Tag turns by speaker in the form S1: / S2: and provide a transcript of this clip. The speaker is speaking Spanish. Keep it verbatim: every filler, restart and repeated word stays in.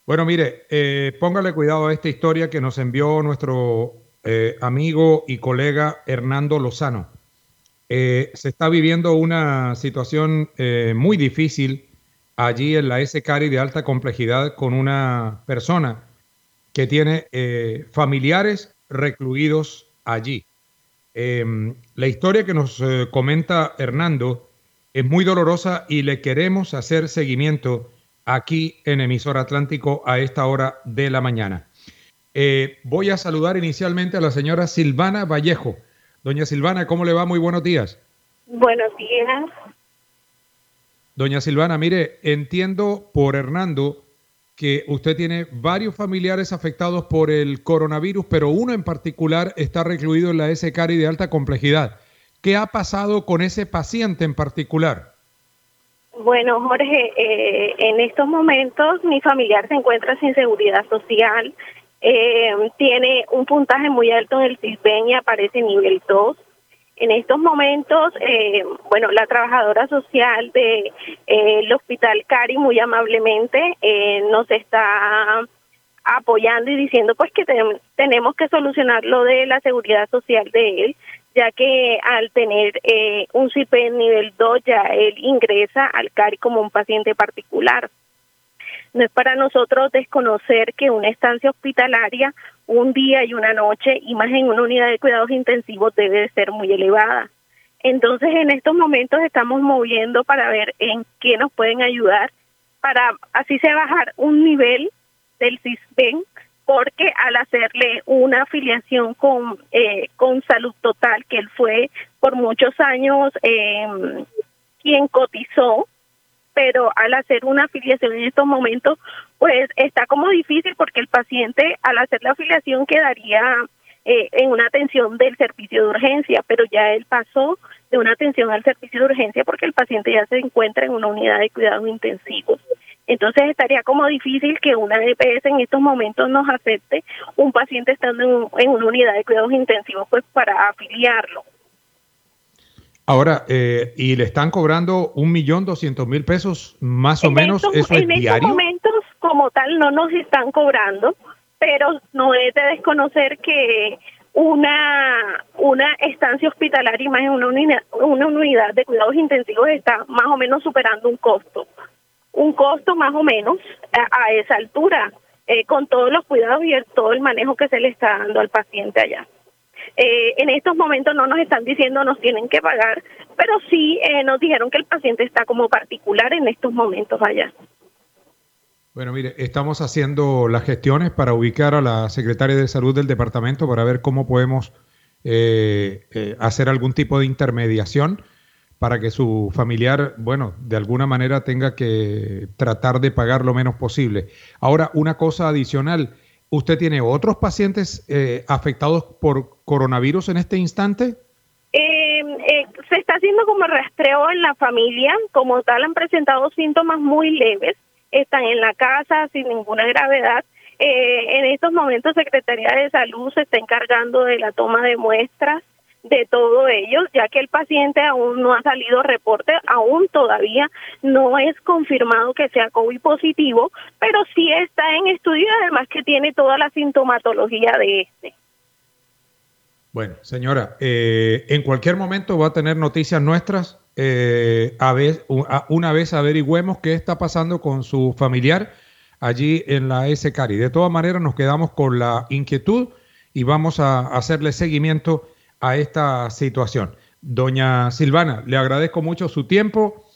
S1: Bueno, mire, eh, póngale cuidado a esta historia que nos envió nuestro eh, amigo y colega Hernando Lozano. Eh, se está viviendo una situación eh, muy difícil allí en la S. Cari de alta complejidad con una persona que tiene eh, familiares recluidos allí. Eh, la historia que nos eh, comenta Hernando es muy dolorosa y le queremos hacer seguimiento aquí en Emisor Atlántico a esta hora de la mañana. Eh, voy a saludar inicialmente a la señora Silvana Vallejo. Doña Silvana, ¿cómo le va? Muy buenos días.
S2: Buenos días.
S1: Doña Silvana, mire, entiendo por Hernando que usted tiene varios familiares afectados por el coronavirus, pero uno en particular está recluido en la S. Cari de alta complejidad. ¿Qué ha pasado con ese paciente en particular?
S2: Bueno, Jorge, eh, en estos momentos mi familiar se encuentra sin seguridad social, eh, tiene un puntaje muy alto en el CISBEN y aparece nivel dos. En estos momentos, eh, bueno, la trabajadora social del de, eh, Hospital Cari muy amablemente eh, nos está apoyando y diciendo pues que ten, tenemos que solucionar lo de la seguridad social de él, ya que al tener eh, un C I P nivel dos ya él ingresa al Cari como un paciente particular. No es para nosotros desconocer que una estancia hospitalaria un día y una noche, y más en una unidad de cuidados intensivos, debe de ser muy elevada. Entonces, en estos momentos estamos moviendo para ver en qué nos pueden ayudar, para así se bajar un nivel del CISBEN, porque al hacerle una afiliación con eh, con Salud Total, que él fue por muchos años eh, quien cotizó, pero al hacer una afiliación en estos momentos, pues está como difícil porque el paciente al hacer la afiliación quedaría eh, en una atención del servicio de urgencia, pero ya él pasó de una atención al servicio de urgencia porque el paciente ya se encuentra en una unidad de cuidados intensivos. Entonces estaría como difícil que una E P S en estos momentos nos acepte un paciente estando en, un, en una unidad de cuidados intensivos pues para afiliarlo.
S1: Ahora, eh, y le están cobrando un millón doscientos mil pesos más o
S2: En
S1: menos,
S2: estos,
S1: ¿eso es
S2: en estos
S1: diario?
S2: momentos como tal no nos están cobrando, pero no es de desconocer que una una estancia hospitalaria y más en una unidad, una unidad de cuidados intensivos está más o menos superando un costo, un costo más o menos a, a esa altura, eh, con todos los cuidados y el, todo el manejo que se le está dando al paciente allá. Eh, en estos momentos no nos están diciendo nos tienen que pagar, pero sí eh, nos dijeron que el paciente está como particular en estos momentos allá.
S1: Bueno, mire, estamos haciendo las gestiones para ubicar a la secretaria de Salud del departamento para ver cómo podemos eh, eh, hacer algún tipo de intermediación para que su familiar, bueno, de alguna manera tenga que tratar de pagar lo menos posible. Ahora, una cosa adicional, ¿usted tiene otros pacientes eh, afectados por coronavirus en este instante?
S2: Eh, eh, se está haciendo como rastreo en la familia, como tal han presentado síntomas muy leves, están en la casa sin ninguna gravedad. Eh, en estos momentos Secretaría de Salud se está encargando de la toma de muestras de todo ello, ya que el paciente aún no ha salido reporte, aún todavía no es confirmado que sea COVID positivo, pero sí está en estudio, además que tiene toda la sintomatología de este.
S1: Bueno, señora, eh, en cualquier momento va a tener noticias nuestras. Eh, a vez, a, una vez averigüemos qué está pasando con su familiar allí en la S. Cari. De todas maneras, nos quedamos con la inquietud y vamos a hacerle seguimiento a esta situación. Doña Silvana, le agradezco mucho su tiempo